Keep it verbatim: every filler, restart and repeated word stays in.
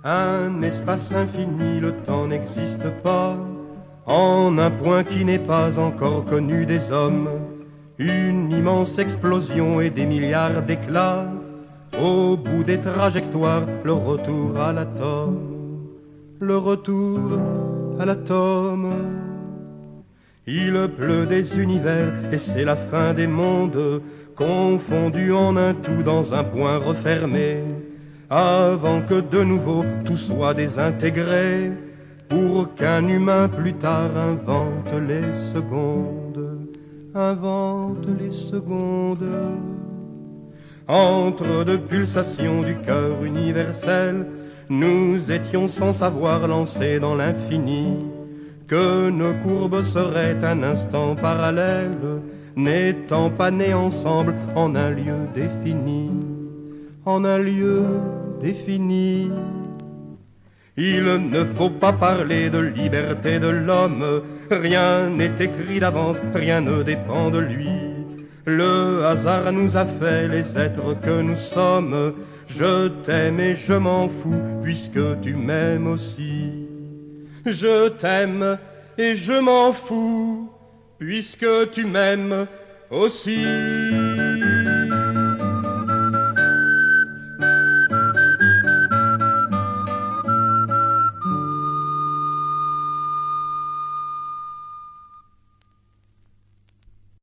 Un espace infini, le temps n'existe pas, en un point qui n'est pas encore connu des hommes. Une immense explosion et des milliards d'éclats, au bout des trajectoires, le retour à l'atome. Le retour à l'atome. Il pleut des univers et c'est la fin des mondes, confondus en un tout dans un point refermé, avant que de nouveau tout soit désintégré, pour qu'un humain plus tard invente les secondes, invente les secondes. Entre deux pulsations du cœur universel, nous étions sans savoir lancés dans l'infini, que nos courbes seraient un instant parallèle, n'étant pas nés ensemble en un lieu défini, en un lieu défini. Il ne faut pas parler de liberté de l'homme, rien n'est écrit d'avance, rien ne dépend de lui. Le hasard nous a fait les êtres que nous sommes. Je t'aime et je m'en fous puisque tu m'aimes aussi. Je t'aime et je m'en fous puisque tu m'aimes aussi.